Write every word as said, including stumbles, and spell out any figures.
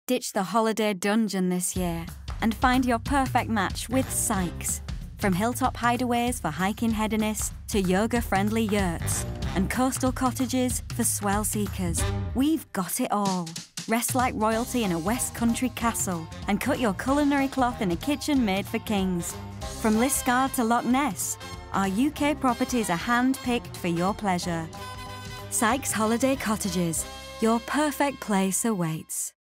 Ditch the holiday dungeon this year and find your perfect match with Sykes. From hilltop hideaways for hiking hedonists to yoga-friendly yurts and coastal cottages for swell seekers, we've got it all. Rest like royalty in a West Country castle and cut your culinary cloth in a kitchen made for kings. From Liscard to Loch Ness, our U K properties are hand-picked for your pleasure. Sykes Holiday Cottages, your perfect place awaits.